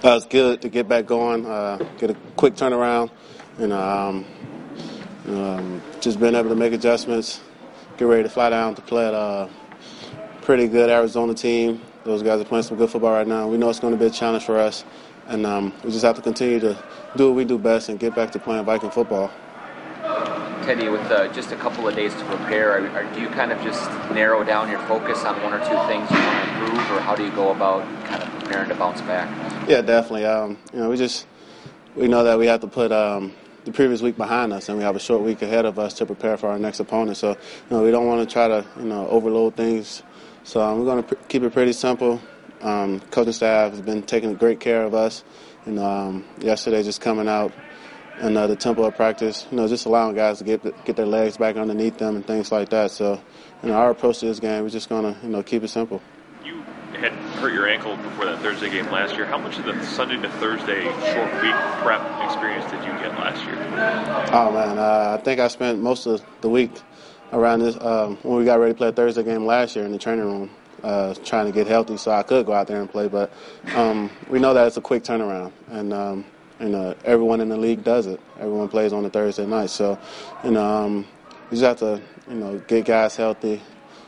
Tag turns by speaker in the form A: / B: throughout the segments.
A: It's good to get back going, get a quick turnaround, and just being able to make adjustments, get ready to fly down to play at a pretty good Arizona team. Those guys are playing some good football right now. We know it's going to be a challenge for us, and we just have to continue to do what we do best and get back to playing Viking football.
B: Teddy, with just a couple of days to prepare, do you kind of just narrow down your focus on one or two things you want to improve, or how do you go about kind of preparing to bounce back?
A: Yeah, definitely. We know that we have to put the previous week behind us, and we have a short week ahead of us to prepare for our next opponent. So, we don't want to try to, overload things. So we're going to keep it pretty simple. Coaching staff has been taking great care of us. Yesterday, just coming out and the tempo of practice, just allowing guys to get their legs back underneath them and things like that. So, our approach to this game, we're just going to, keep it simple.
C: You had hurt your ankle before that Thursday game last year. How much of the Sunday to Thursday short week prep experience did you get last year?
A: Oh, man, I think I spent most of the week around this when we got ready to play a Thursday game last year in the training room, trying to get healthy so I could go out there and play. But we know that it's a quick turnaround, and everyone in the league does it. Everyone plays on a Thursday night. So, we just have to, get guys healthy,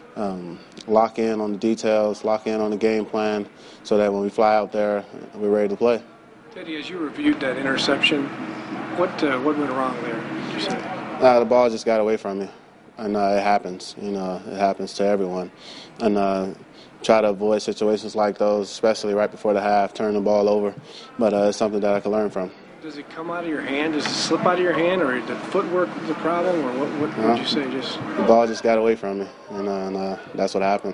A: lock in on the details, lock in on the game plan so that when we fly out there, we're ready to play.
D: Teddy, as you reviewed that interception, what went wrong there, did you say?
A: The ball just got away from me. And it happens. It happens to everyone. And try to avoid situations like those, especially right before the half, turn the ball over. But it's something that I can learn from.
D: Does it come out of your hand? Does it slip out of your hand, or the footwork the problem, or what would you say? Just
A: the ball just got away from me, and that's what happened.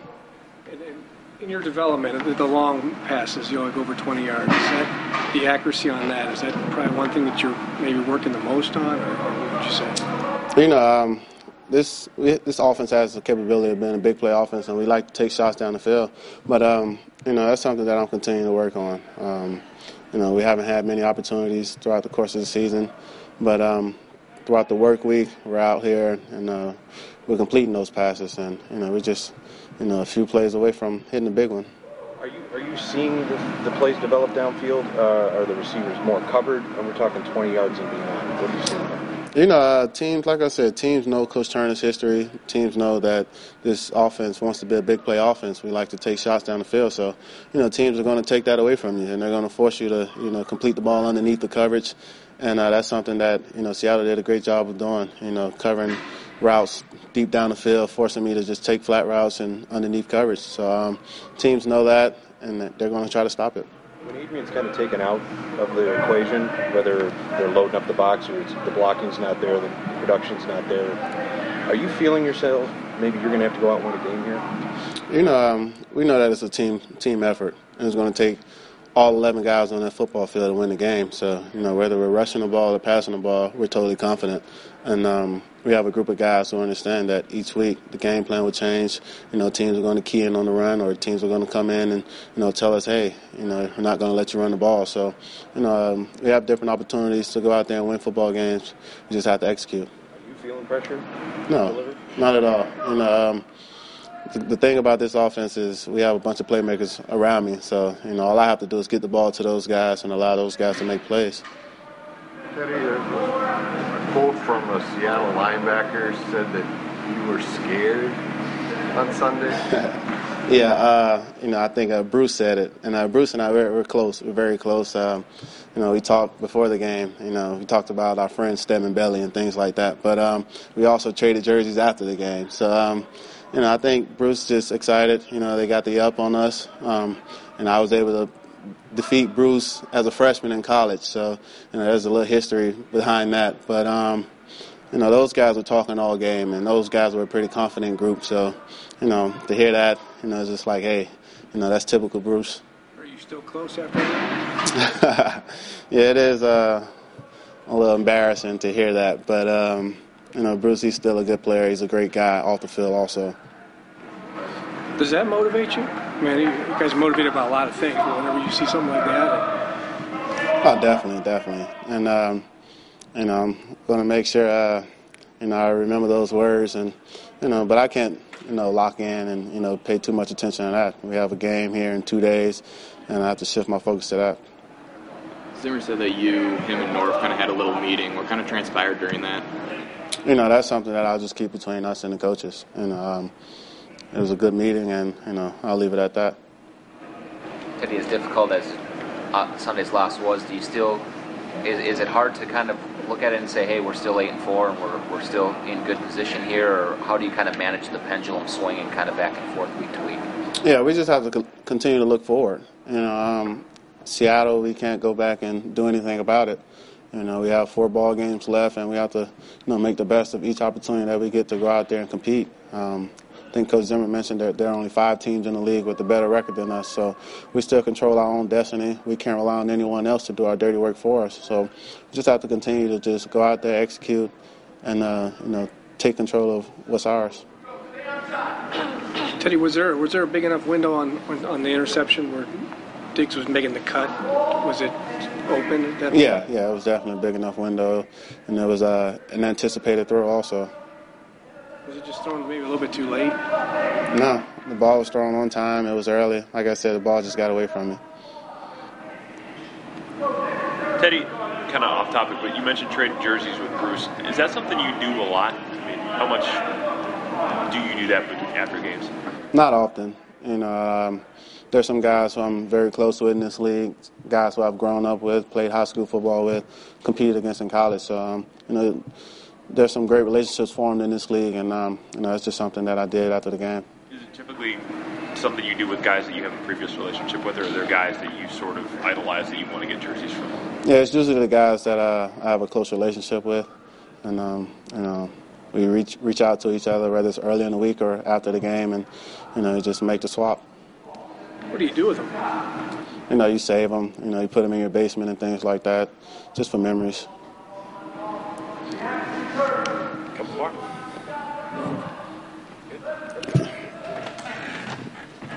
D: In your development, the long passes, like over 20 yards, is that the accuracy on that? Is that probably one thing that you're maybe working the most on, or what would you say?
A: This offense has the capability of being a big play offense, and we like to take shots down the field. But that's something that I'm continuing to work on. We haven't had many opportunities throughout the course of the season, but throughout the work week, we're out here and we're completing those passes, and we're just a few plays away from hitting the big one.
E: Are you seeing the plays develop downfield? Are the receivers more covered? And we're talking 20 yards and beyond. What are you seeing there?
A: Teams, like I said, teams know Coach Turner's history. Teams know that this offense wants to be a big play offense. We like to take shots down the field. So, teams are going to take that away from you, and they're going to force you to, complete the ball underneath the coverage. And that's something that, Seattle did a great job of doing, covering routes deep down the field, forcing me to just take flat routes and underneath coverage. So teams know that, and they're going to try to stop it.
E: When Adrian's kind of taken out of the equation, whether they're loading up the box or the blocking's not there, the production's not there, are you feeling yourself maybe you're going to have to go out and win a game here?
A: We know that it's a team effort, and it's going to take all 11 guys on that football field to win the game. So, whether we're rushing the ball or passing the ball, we're totally confident. And we have a group of guys who understand that each week the game plan will change. Teams are going to key in on the run, or teams are going to come in and, tell us, hey, we're not going to let you run the ball. So, we have different opportunities to go out there and win football games. We just have to execute.
E: Are you feeling pressure?
A: No, not at all. The thing about this offense is we have a bunch of playmakers around me. So, all I have to do is get the ball to those guys and allow those guys to make plays.
F: Teddy, a quote from a Seattle linebacker said that you were scared on Sunday.
A: Yeah, I think Bruce said it. And Bruce and I, we're close. We're very close. We talked before the game. We talked about our friend Stedman Belly and things like that. But we also traded jerseys after the game. So, I think Bruce just excited. They got the up on us, and I was able to defeat Bruce as a freshman in college. So, there's a little history behind that. But, those guys were talking all game, and those guys were a pretty confident group. So, to hear that, it's just like, hey, that's typical Bruce.
D: Are you still close after that?
A: Yeah, it is a little embarrassing to hear that. But, Bruce, he's still a good player. He's a great guy off the field also.
D: Does that motivate you? Man, you guys are motivated by a lot of things. Whenever you see something like that.
A: Oh, definitely. And, I'm going to make sure, I remember those words. And, but I can't, lock in and, pay too much attention to that. We have a game here in 2 days, and I have to shift my focus to that.
G: Zimmer said that him and Norv kind of had a little meeting. What kind of transpired during that?
A: That's something that I'll just keep between us and the coaches. It was a good meeting, and I'll leave it at that.
B: Teddy, as difficult as Sunday's loss was, do you still is it hard to kind of look at it and say, hey, we're still 8-4 and we're still in good position here, or how do you kind of manage the pendulum swinging kind of back and forth week to week?
A: Yeah, we just have to continue to look forward. Seattle, we can't go back and do anything about it. We have 4 ball games left, and we have to make the best of each opportunity that we get to go out there and compete. I think Coach Zimmer mentioned that there are only 5 teams in the league with a better record than us, so we still control our own destiny. We can't rely on anyone else to do our dirty work for us. So we just have to continue to just go out there, execute, and take control of what's ours.
D: Teddy, was there a big enough window on the interception where Diggs was making the cut? Was it open at that point?
A: Yeah, it was definitely a big enough window, and there was an anticipated throw also.
D: Was it just thrown maybe a little bit too late?
A: No, the ball was thrown on time. It was early. Like I said, the ball just got away from me.
C: Teddy, kind of off topic, but you mentioned trading jerseys with Bruce. Is that something you do a lot? I mean, how much do you do that after games?
A: Not often. There's some guys who I'm very close with in this league, guys who I've grown up with, played high school football with, competed against in college. So, there's some great relationships formed in this league, and it's just something that I did after the game.
C: Is it typically something you do with guys that you have a previous relationship with, or are there guys that you sort of idolize that you want to get jerseys from?
A: Yeah, it's usually the guys that I have a close relationship with, and we reach out to each other, whether it's early in the week or after the game, and just make the swap.
D: What do you do with them?
A: You save them. You put them in your basement and things like that, just for memories.
C: Couple more.
A: Good.